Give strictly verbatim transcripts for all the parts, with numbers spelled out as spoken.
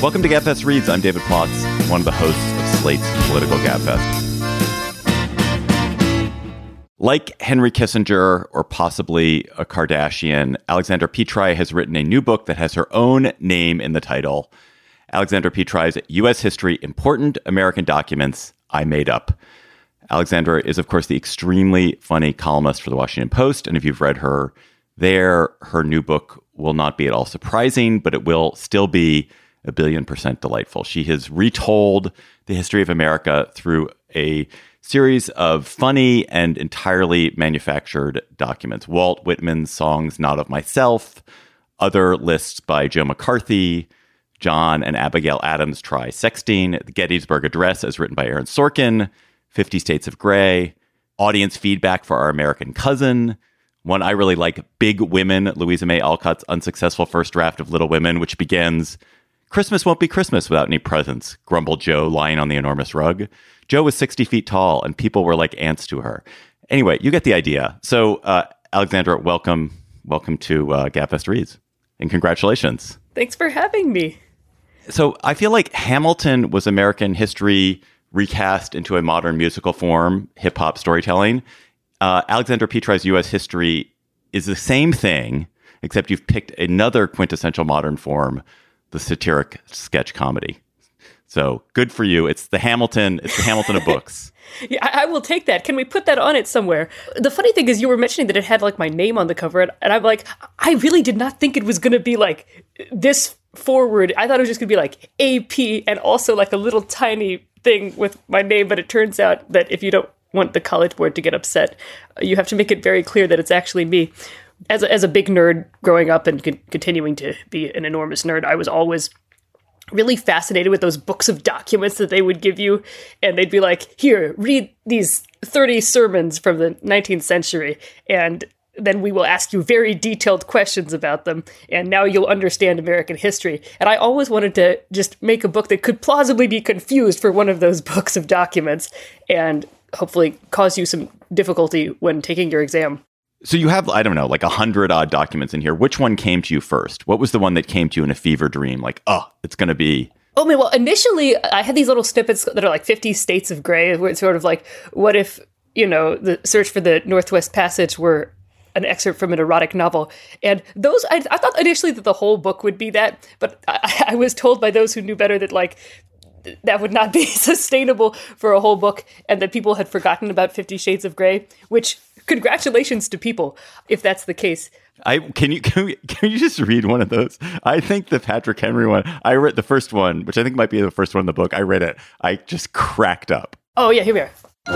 Welcome to Gabfest Reads. I'm David Plotz, one of the hosts of Slate's Political Gabfest. Like Henry Kissinger or possibly a Kardashian, Alexandra Petri has written a new book that has her own name in the title. Alexandra Petri's U S History, Important American Documents I Made Up. Alexandra is, of course, the extremely funny columnist for The Washington Post. And if you've read her there, her new book will not be at all surprising, but it will still be a billion percent delightful. She has retold the history of America through a series of funny and entirely manufactured documents. Walt Whitman's songs, Not of Myself, other lists by Joe McCarthy, John and Abigail Adams try sexting, the Gettysburg Address as written by Aaron Sorkin, fifty States of Grey, audience feedback for Our American Cousin, one I really like, Big Women, Louisa May Alcott's unsuccessful first draft of Little Women, which begins, Christmas won't be Christmas without any presents, grumbled Joe lying on the enormous rug. Joe was sixty feet tall and people were like ants to her. Anyway, you get the idea. So, uh, Alexandra, welcome. Welcome to uh, Gabfest Reads. And congratulations. Thanks for having me. So I feel like Hamilton was American history recast into a modern musical form, hip hop storytelling. Uh, Alexandra Petri's U S history is the same thing, except you've picked another quintessential modern form, the satiric sketch comedy. So good for you. It's the Hamilton. It's the Hamilton of books. Yeah, I, I will take that. Can we put that on it somewhere? The funny thing is you were mentioning that it had like my name on the cover, and, and I'm like, I really did not think it was going to be like this forward. I thought it was just going to be like A P and also like a little tiny thing with my name. But it turns out that if you don't want the College Board to get upset, you have to make it very clear that it's actually me. As a, as a big nerd growing up and con- continuing to be an enormous nerd, I was always really fascinated with those books of documents that they would give you. And they'd be like, here, read these thirty sermons from the nineteenth century. And then we will ask you very detailed questions about them. And now you'll understand American history. And I always wanted to just make a book that could plausibly be confused for one of those books of documents and hopefully cause you some difficulty when taking your exam. So you have, I don't know, like a hundred odd documents in here. Which one came to you first? What was the one that came to you in a fever dream? Like, oh, it's going to be... Oh, man, well, initially, I had these little snippets that are like fifty States of Grey, where it's sort of like, what if, you know, the search for the Northwest Passage were an excerpt from an erotic novel? And those, I, I thought initially that the whole book would be that, but I, I was told by those who knew better that, like, that would not be sustainable for a whole book, and that people had forgotten about Fifty Shades of Grey, which... Congratulations to people, if that's the case. I can you can, we, can you just read one of those? I think the Patrick Henry one. I read the first one, which I think might be the first one in the book. I read it. I just cracked up. Oh yeah, here we are.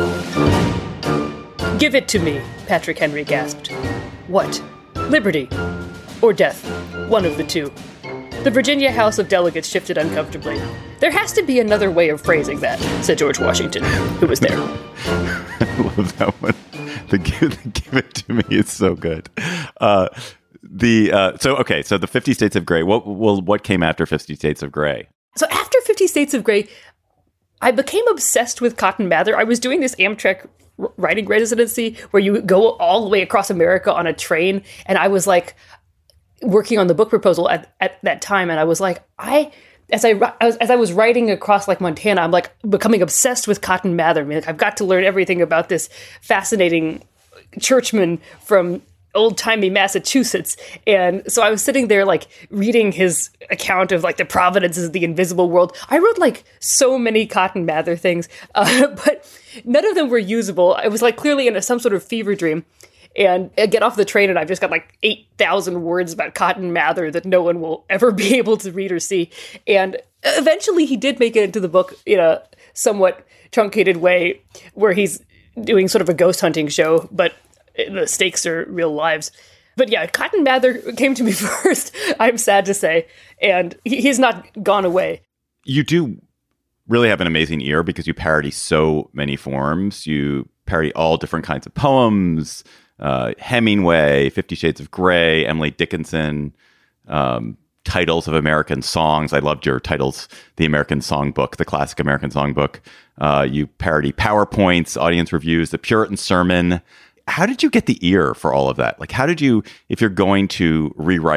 Give it to me, Patrick Henry gasped. What? Liberty or death? One of the two. The Virginia House of Delegates shifted uncomfortably. There has to be another way of phrasing that, said George Washington, who was there. I love that one. The give, the give it to me is so good. Uh, the uh, so okay, so the fifty States of Grey. What well, what came after fifty States of Grey? So after fifty States of Grey, I became obsessed with Cotton Mather. I was doing this Amtrak writing residency where you go all the way across America on a train, and I was like working on the book proposal at, at that time, and I was like, I. As I, as, as I was writing across like Montana, I'm like becoming obsessed with Cotton Mather. I mean, like, I've got to learn everything about this fascinating churchman from old-timey Massachusetts. And so I was sitting there like reading his account of like the providences of the invisible world. I wrote like so many Cotton Mather things, uh, but none of them were usable. I was like clearly in a, some sort of fever dream. And I get off the train and I've just got like eight thousand words about Cotton Mather that no one will ever be able to read or see. And eventually he did make it into the book in a somewhat truncated way where he's doing sort of a ghost hunting show, but the stakes are real lives. But yeah, Cotton Mather came to me first, I'm sad to say, and he's not gone away. You do really have an amazing ear because you parody so many forms. You parody all different kinds of poems, Uh, Hemingway, Fifty Shades of Grey, Emily Dickinson, um, titles of American songs. I loved your titles, the American Songbook, the classic American Songbook. Uh, you parody PowerPoints, audience reviews, the Puritan Sermon. How did you get the ear for all of that? Like, how did you, if you're going to rewrite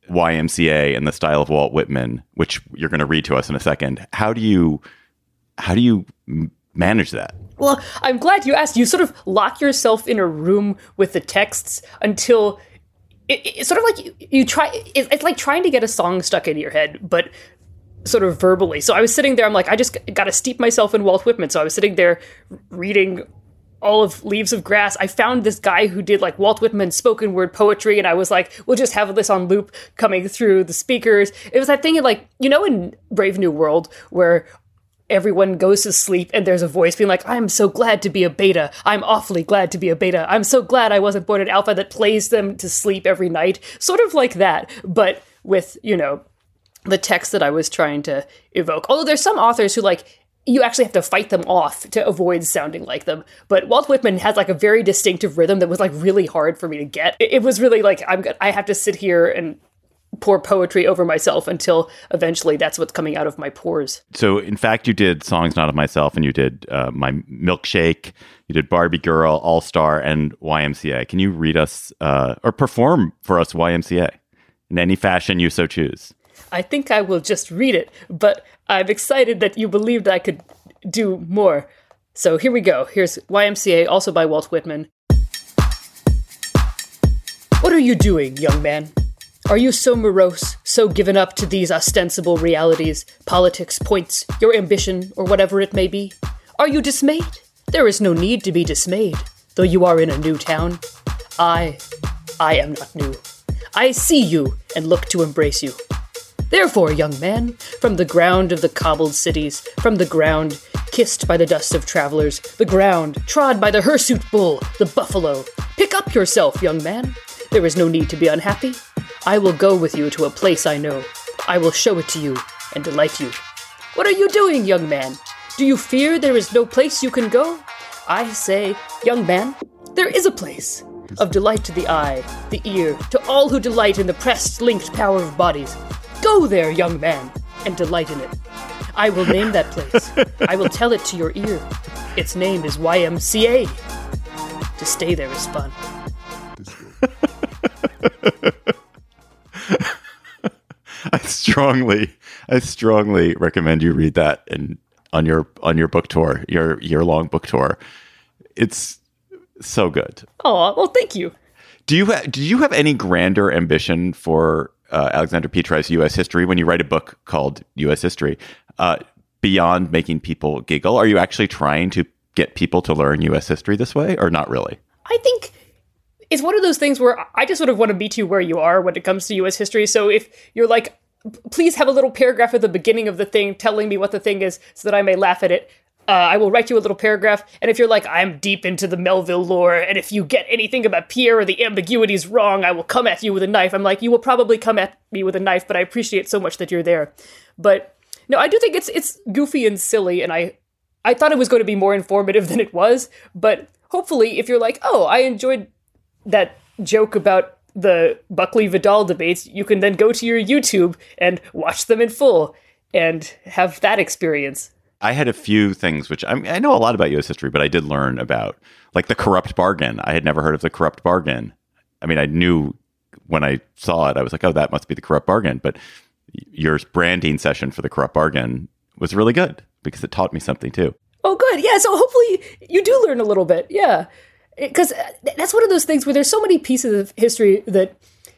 Y M C A in the style of Walt Whitman, which you're going to read to us in a second. How do you how do you manage that? Well, I'm glad you asked. You sort of lock yourself in a room with the texts until it, it's sort of like you, you try. It, it's like trying to get a song stuck in your head, but sort of verbally. So I was sitting there. I'm like, I just got to steep myself in Walt Whitman. So I was sitting there reading all of Leaves of Grass. I found this guy who did like Walt Whitman spoken word poetry, and I was like, we'll just have this on loop coming through the speakers. It was that thing of like, you know, in Brave New World where everyone goes to sleep and there's a voice being like, I'm so glad to be a beta. I'm awfully glad to be a beta. I'm so glad I wasn't born an alpha, that plays them to sleep every night. Sort of like that, but with, you know, the text that I was trying to evoke. Although there's some authors who like, you actually have to fight them off to avoid sounding like them. But Walt Whitman has like a very distinctive rhythm that was like really hard for me to get. It, it was really like, I'm I have to sit here and pour poetry over myself until eventually that's what's coming out of my pores. So, in fact, you did Songs Not of Myself, and you did uh, My Milkshake, you did Barbie Girl, All Star, and Y M C A. Can you read us uh, or perform for us Y M C A in any fashion you so choose? I think I will just read it, but I'm excited that you believed I could do more. So here we go. Here's Y M C A, also by Walt Whitman. What are you doing, young man? Are you so morose, so given up to these ostensible realities, politics, points, your ambition, or whatever it may be? Are you dismayed? There is no need to be dismayed, though you are in a new town. I, I am not new. I see you and look to embrace you. Therefore, young man, from the ground of the cobbled cities, from the ground kissed by the dust of travelers, the ground trod by the hirsute bull, the buffalo, pick up yourself, young man. There is no need to be unhappy. I will go with you to a place I know. I will show it to you and delight you. What are you doing, young man? Do you fear there is no place you can go? I say, young man, there is a place of delight to the eye, the ear, to all who delight in the pressed, linked power of bodies. Go there, young man, and delight in it. I will name that place. I will tell it to your ear. Its name is Y M C A. To stay there is fun. I strongly, I strongly recommend you read that and on your on your book tour, your year long book tour. It's so good. Oh, well, thank you. Do you ha- do you have any grander ambition for uh, Alexander Petrie's U S history when you write a book called U S History? Uh, beyond making people giggle, are you actually trying to get people to learn U S history this way, or not really? I think it's one of those things where I just sort of want to meet you where you are when it comes to U S history. So if you're like, please have a little paragraph at the beginning of the thing telling me what the thing is so that I may laugh at it, uh, I will write you a little paragraph. And if you're like, I'm deep into the Melville lore, and if you get anything about Pierre or the ambiguities wrong, I will come at you with a knife. I'm like, you will probably come at me with a knife, but I appreciate so much that you're there. But no, I do think it's it's goofy and silly, and I, I thought it was going to be more informative than it was. But hopefully, if you're like, oh, I enjoyed that joke about the Buckley-Vidal debates, you can then go to your YouTube and watch them in full and have that experience. I had a few things which I, I know a lot about U S history, but I did learn about, like the corrupt bargain. I had never heard of the corrupt bargain. I mean, I knew when I saw it, I was like, oh, that must be the corrupt bargain. But your branding session for the corrupt bargain was really good because it taught me something too. Oh, good. Yeah. So hopefully you do learn a little bit. Yeah. Because that's one of those things where there's so many pieces of history that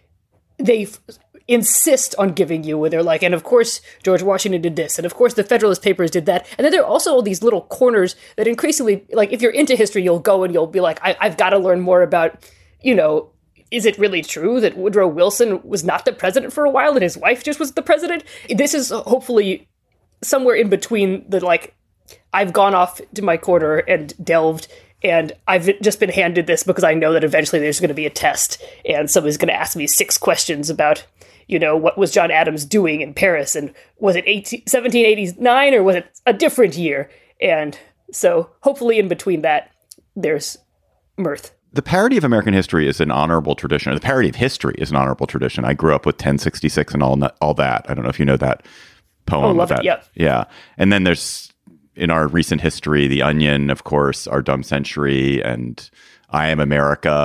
they f- insist on giving you, where they're like, and of course, George Washington did this, and of course, the Federalist Papers did that. And then there are also all these little corners that increasingly, like, if you're into history, you'll go and you'll be like, I- I've got to learn more about, you know, is it really true that Woodrow Wilson was not the president for a while and his wife just was the president? This is hopefully somewhere in between the, like, I've gone off to my corner and delved, and I've just been handed this because I know that eventually there's going to be a test and somebody's going to ask me six questions about, you know, what was John Adams doing in Paris, and was it eighteen, seventeen eighty-nine or was it a different year? And so hopefully in between that, there's mirth. The parody of American history is an honorable tradition. Or the parody of history is an honorable tradition. I grew up with ten sixty-six and all all that. I don't know if you know that poem. Oh, love that. it. Yep. Yeah. And then there's, in our recent history, The Onion, of course, Our Dumb Century, and I Am America,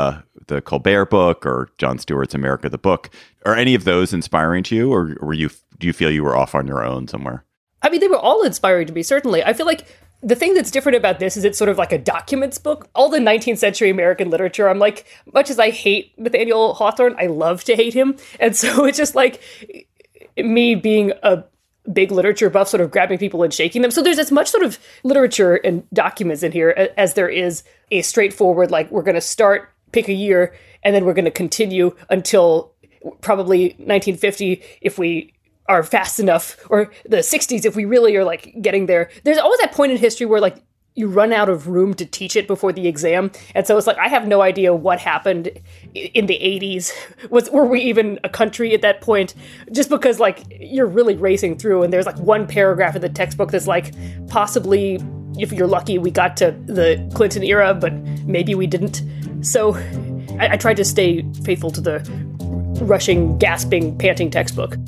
the Colbert book or Jon Stewart's America the Book. Are any of those inspiring to you, or were you do you feel you were off on your own somewhere? I mean, they were all inspiring to me, certainly. I feel like the thing that's different about this is it's sort of like a documents book. All the nineteenth century American literature, I'm like, much as I hate Nathaniel Hawthorne, I love to hate him. And so it's just like me being a big literature buff, sort of grabbing people and shaking them. So there's as much sort of literature and documents in here as there is a straightforward, like, we're going to start, pick a year, and then we're going to continue until probably nineteen fifty if we are fast enough, or the sixties if we really are like getting there. There's always that point in history where like you run out of room to teach it before the exam. And so it's like, I have no idea what happened in the eighties. Was, were we even a country at that point? Just because like you're really racing through and there's like one paragraph in the textbook that's like, possibly, if you're lucky, we got to the Clinton era, but maybe we didn't. So I, I tried to stay faithful to the rushing, gasping, panting textbook.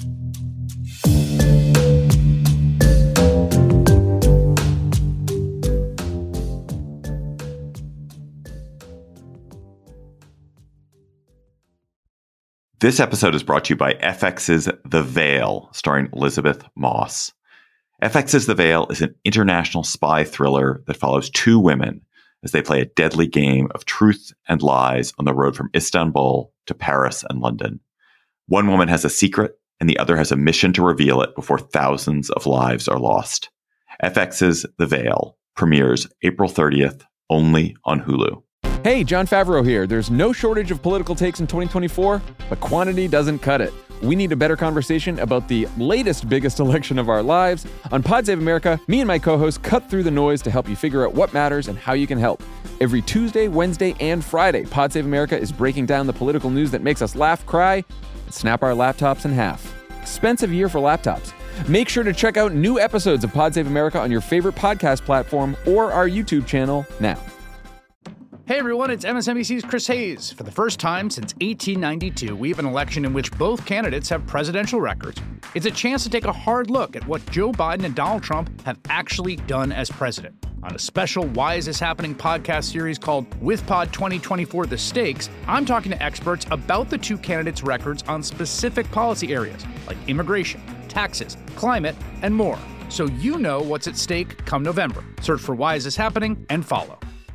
This episode is brought to you by F X's The Veil, starring Elizabeth Moss. F X's The Veil is an international spy thriller that follows two women as they play a deadly game of truth and lies on the road from Istanbul to Paris and London. One woman has a secret, and the other has a mission to reveal it before thousands of lives are lost. F X's The Veil premieres April thirtieth, only on Hulu. Hey, Jon Favreau here. There's no shortage of political takes in twenty twenty-four, but quantity doesn't cut it. We need a better conversation about the latest, biggest election of our lives. On Pod Save America, me and my co-hosts cut through the noise to help you figure out what matters and how you can help. Every Tuesday, Wednesday, and Friday, Pod Save America is breaking down the political news that makes us laugh, cry, and snap our laptops in half. Expensive year for laptops. Make sure to check out new episodes of Pod Save America on your favorite podcast platform or our YouTube channel now. Hey everyone, it's M S N B C's Chris Hayes. For the first time since eighteen ninety-two, we have an election in which both candidates have presidential records. It's a chance to take a hard look at what Joe Biden and Donald Trump have actually done as president. On a special Why Is This Happening podcast series called With Pod twenty twenty-four The Stakes, I'm talking to experts about the two candidates' records on specific policy areas like immigration, taxes, climate, and more. So you know what's at stake come November. Search for Why Is This Happening and follow.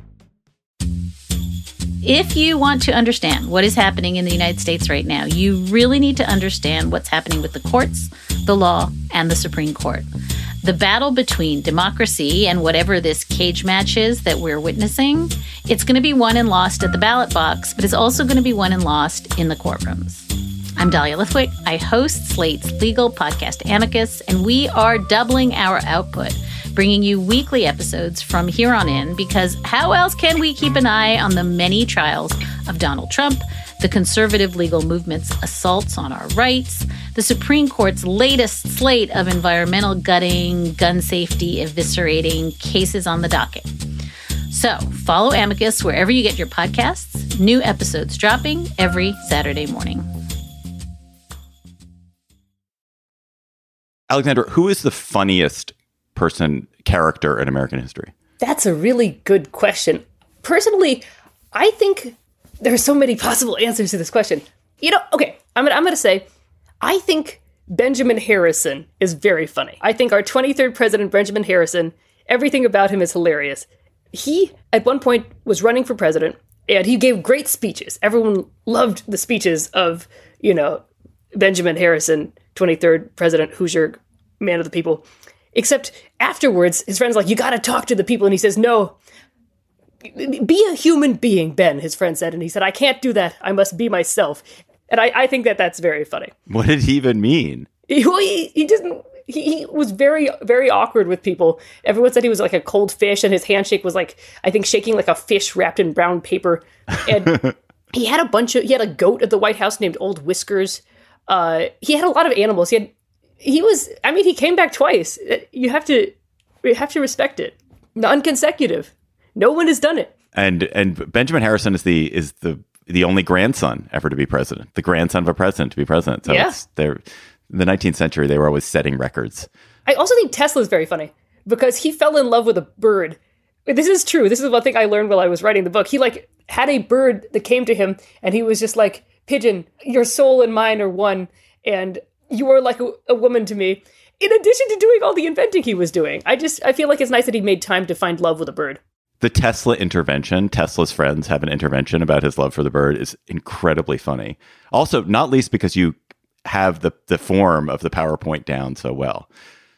If you want to understand what is happening in the United States right now, you really need to understand what's happening with the courts, the law, and the Supreme Court. The battle between democracy and whatever this cage match is that we're witnessing, it's going to be won and lost at the ballot box, but it's also going to be won and lost in the courtrooms. I'm Dahlia Lithwick. I host Slate's legal podcast Amicus, and we are doubling our output, bringing you weekly episodes from here on in, because how else can we keep an eye on the many trials of Donald Trump, the conservative legal movement's assaults on our rights, the Supreme Court's latest slate of environmental gutting, gun safety eviscerating cases on the docket. So follow Amicus wherever you get your podcasts. New episodes dropping every Saturday morning. Alexandra, who is the funniest person, character in American history? That's a really good question. Personally, I think there are so many possible answers to this question. You know, okay, I'm gonna, I'm gonna say, I think Benjamin Harrison is very funny. I think our twenty-third president, Benjamin Harrison, everything about him is hilarious. He, at one point, was running for president, and he gave great speeches. Everyone loved the speeches of, you know, Benjamin Harrison, twenty-third president, Hoosier, man of the people. Except afterwards, his friend's like, you got to talk to the people. And he says, no, be a human being, Ben, his friend said. And he said, I can't do that. I must be myself. And I, I think that that's very funny. What did he even mean? He, he, he didn't, he, he was very, very awkward with people. Everyone said he was like a cold fish, and his handshake was like, I think, shaking like a fish wrapped in brown paper. And he had a bunch of, he had a goat at the White House named Old Whiskers. Uh, he had a lot of animals. He had, He was, I mean, he came back twice. You have to, you have to respect it. Non-consecutive. No one has done it. And and Benjamin Harrison is the is the the only grandson ever to be president. The grandson of a president to be president. So yeah. it's, they're, in the nineteenth century, they were always setting records. I also think Tesla's very funny because he fell in love with a bird This is true. This is one thing I learned while I was writing the book. He like had a bird that came to him and he was just like, "Pigeon, your soul and mine are one, and you are like a, a woman to me." In addition to doing all the inventing he was doing. I just, I feel like it's nice that he made time to find love with a bird. The Tesla intervention, Tesla's friends have an intervention about his love for the bird, is incredibly funny. Also, not least because you have the, the form of the PowerPoint down so well.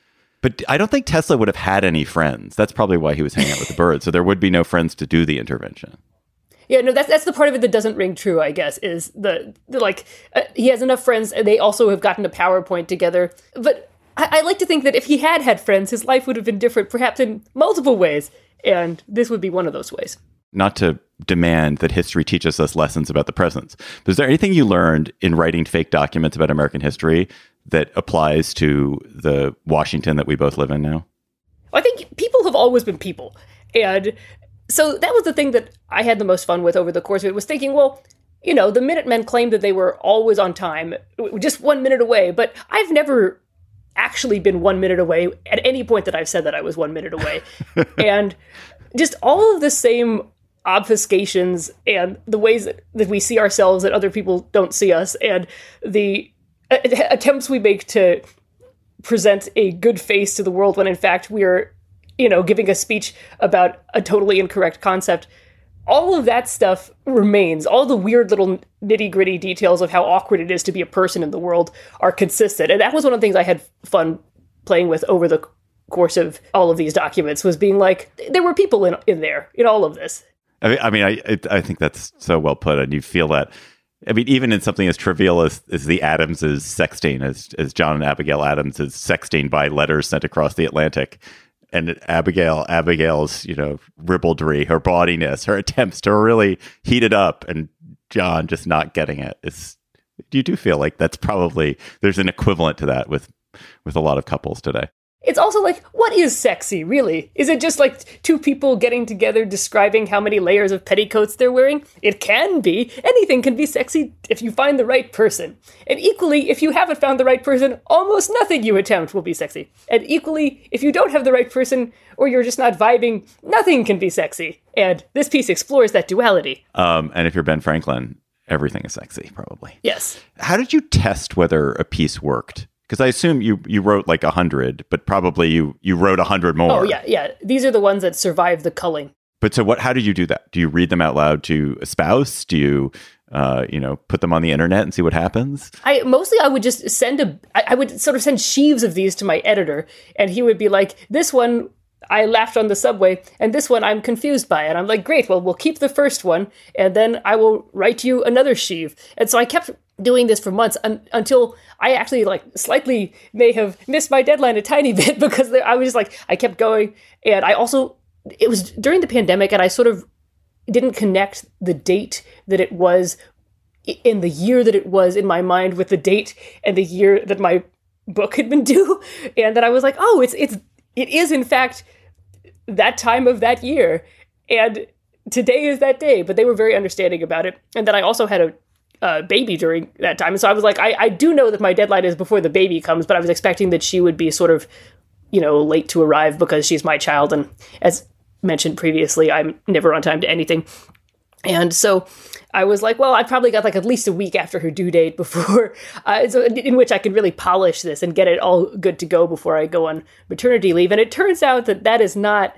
But I don't think Tesla would have had any friends. That's probably why he was hanging out with the bird. So there would be no friends to do the intervention. Yeah, no, that's that's the part of it that doesn't ring true, I guess, is the, the like, uh, he has enough friends and they also have gotten a PowerPoint together. But I, I like to think that if he had had friends, his life would have been different, perhaps in multiple ways. And this would be one of those ways. Not to demand that history teaches us lessons about the present, but is there anything you learned in writing fake documents about American history that applies to the Washington that we both live in now? I think people have always been people. And so that was the thing that I had the most fun with over the course of it, was thinking, well, you know, the Minutemen claimed that they were always on time, just one minute away, but I've never actually been one minute away at any point that I've said that I was one minute away. And just all of the same obfuscations and the ways that, that we see ourselves that other people don't see us, and the a- attempts we make to present a good face to the world when in fact we are, you know, giving a speech about a totally incorrect concept. All of that stuff remains. All the weird little nitty-gritty details of how awkward it is to be a person in the world are consistent. And that was one of the things I had fun playing with over the course of all of these documents, was being like, there were people in in there, in all of this. I mean, I, mean, I, I think that's so well put. And you feel that, I mean, even in something as trivial as, as the Adamses sexting, as, as John and Abigail Adams is sexting by letters sent across the Atlantic, and Abigail, Abigail's, you know, ribaldry, her bawdiness, her attempts to really heat it up, and John just not getting it. It's, you do feel like that's probably, there's an equivalent to that with, with a lot of couples today. It's also like, what is sexy, really? Is it just like two people getting together describing how many layers of petticoats they're wearing? It can be. Anything can be sexy if you find the right person. And equally, if you haven't found the right person, almost nothing you attempt will be sexy. And equally, if you don't have the right person, or you're just not vibing, nothing can be sexy. And this piece explores that duality. Um, and if you're Ben Franklin, everything is sexy, probably. Yes. How did you test whether a piece worked? Because I assume you, you wrote like a hundred, but probably you, you wrote a hundred more. Oh, yeah, yeah. These are the ones that survive the culling. But so what? How did you do that? Do you read them out loud to a spouse? Do you, uh, you know, put them on the internet and see what happens? I mostly I would just send a. I, I would sort of send sheaves of these to my editor, and he would be like, "This one I laughed on the subway, and this one I'm confused by." And I'm like, "Great, well, we'll keep the first one, and then I will write you another sheave." And so I kept doing this for months un- until I actually like slightly may have missed my deadline a tiny bit, because there, I was just like, I kept going. And I also, it was during the pandemic, and I sort of didn't connect the date that it was in the year that it was in my mind with the date and the year that my book had been due. And then I was like, oh, it's, it's, it is in fact that time of that year. And today is that day. But they were very understanding about it. And then I also had a Uh, baby during that time. And so I was like, I, I do know that my deadline is before the baby comes, but I was expecting that she would be sort of, you know, late to arrive because she's my child. And as mentioned previously, I'm never on time to anything. And so I was like, well, I've probably got like at least a week after her due date before, uh, so in which I can really polish this and get it all good to go before I go on maternity leave. And it turns out that that is not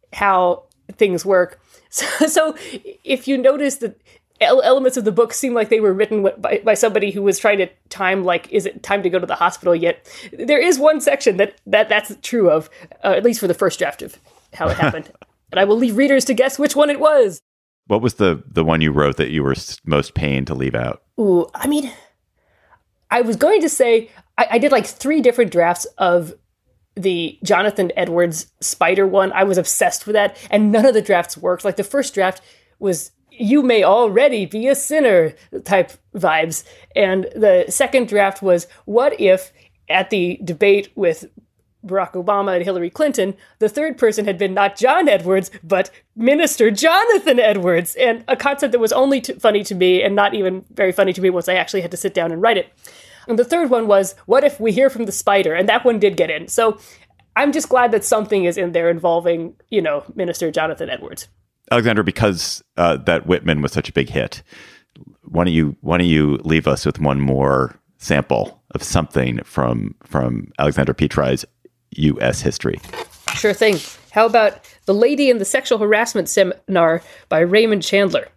how things work. So, so if you notice that elements of the book seem like they were written by, by somebody who was trying to time, like, is it time to go to the hospital yet? There is one section that, that that's true of, uh, at least for the first draft of how it happened. And I will leave readers to guess which one it was. What was the, the one you wrote that you were most pained to leave out? Ooh, I mean, I was going to say, I, I did like three different drafts of the Jonathan Edwards spider one. I was obsessed with that, and none of the drafts worked. Like the first draft was, you may already be a sinner type vibes. And the second draft was, what if at the debate with Barack Obama and Hillary Clinton, the third person had been not John Edwards, but Minister Jonathan Edwards, and a concept that was only t- funny to me and not even very funny to me once I actually had to sit down and write it. And the third one was, what if we hear from the spider? And that one did get in. So I'm just glad that something is in there involving, you know, Minister Jonathan Edwards. Alexandra, because uh, that Whitman was such a big hit, why don't you why don't you leave us with one more sample of something from from Alexandra Petrie's U S history? Sure thing. How about The Lady in the Sexual Harassment Seminar by Raymond Chandler?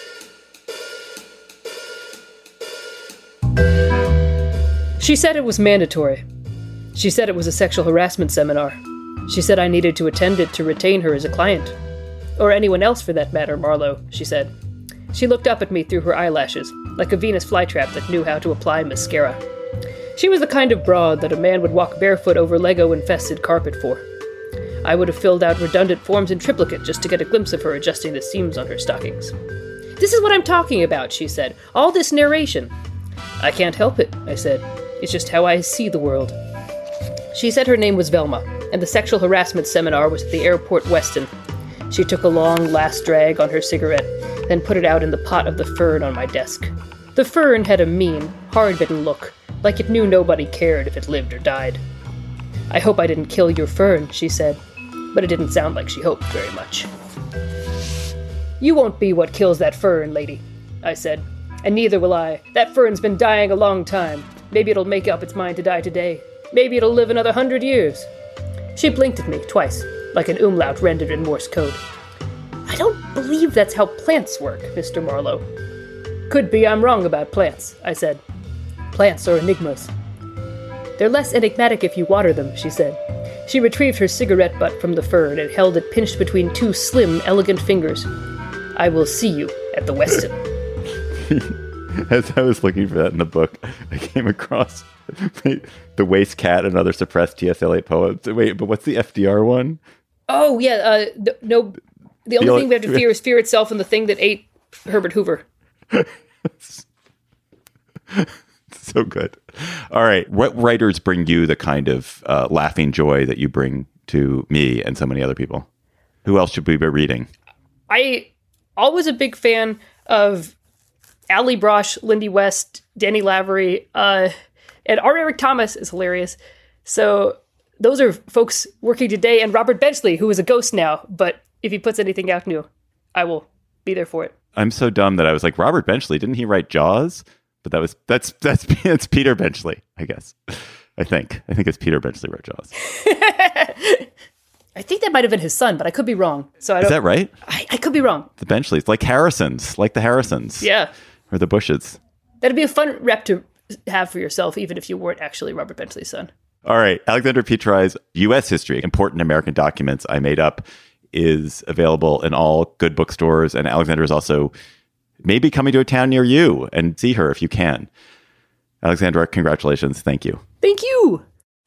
She said it was mandatory. She said it was a sexual harassment seminar. She said I needed to attend it to retain her as a client. Or anyone else for that matter, Marlowe, she said. She looked up at me through her eyelashes, like a Venus flytrap that knew how to apply mascara. She was the kind of broad that a man would walk barefoot over Lego-infested carpet for. I would have filled out redundant forms in triplicate just to get a glimpse of her adjusting the seams on her stockings. This is what I'm talking about, she said. All this narration. I can't help it, I said. It's just how I see the world. She said her name was Velma, and the sexual harassment seminar was at the Airport Westin. She took a long last drag on her cigarette, then put it out in the pot of the fern on my desk. The fern had a mean, hard-bitten look, like it knew nobody cared if it lived or died. I hope I didn't kill your fern, she said, but it didn't sound like she hoped very much. You won't be what kills that fern, lady, I said, and neither will I. That fern's been dying a long time. Maybe it'll make up its mind to die today. Maybe it'll live another hundred years. She blinked at me twice, like an umlaut rendered in Morse code. I don't believe that's how plants work, Mister Marlowe. Could be I'm wrong about plants, I said. Plants are enigmas. They're less enigmatic if you water them, she said. She retrieved her cigarette butt from the fern and held it pinched between two slim, elegant fingers. I will see you at the Westin. As I was looking for that in the book, I came across The Waste Cat and Other Suppressed T S L A Poems. Wait, but what's the F D R one? Oh, yeah. Uh, th- no, the only the thing we have to fear is fear itself and the thing that ate Herbert Hoover. So good. All right. What writers bring you the kind of uh, laughing joy that you bring to me and so many other people? Who else should we be reading? I always a big fan of Ali Brosh, Lindy West, Danny Lavery, uh, and R. Eric Thomas is hilarious. So those are folks working today, and Robert Benchley, who is a ghost now, but if he puts anything out new, I will be there for it. I'm so dumb that I was like, Robert Benchley, didn't he write Jaws? But that was that's that's that's Peter Benchley, I guess. I think I think it's Peter Benchley wrote Jaws. I think that might have been his son, but I could be wrong. So I don't, Is that right? I, I could be wrong. The Benchleys, like Harrisons, like the Harrisons. Yeah. Or the Bushes. That'd be a fun rep to have for yourself, even if you weren't actually Robert Benchley's son. All right. Alexandra Petrie's U S History, Important American Documents I Made Up, is available in all good bookstores. And Alexandra is also maybe coming to a town near you, and see her if you can. Alexandra, congratulations. Thank you. Thank you.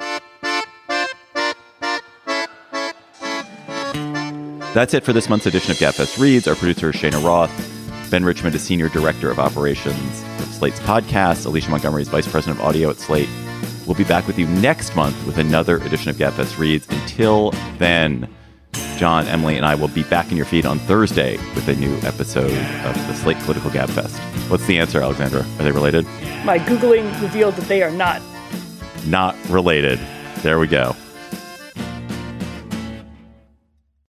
That's it for this month's edition of GabFest Reads. Our producer is Shana Roth. Ben Richmond is Senior Director of Operations of Slate's podcast. Alicia Montgomery is Vice President of Audio at Slate. We'll be back with you next month with another edition of GabFest Reads. Until then, John, Emily, and I will be back in your feed on Thursday with a new episode of the Slate Political GabFest. What's the answer, Alexandra? Are they related? My Googling revealed that they are not. Not related. There we go.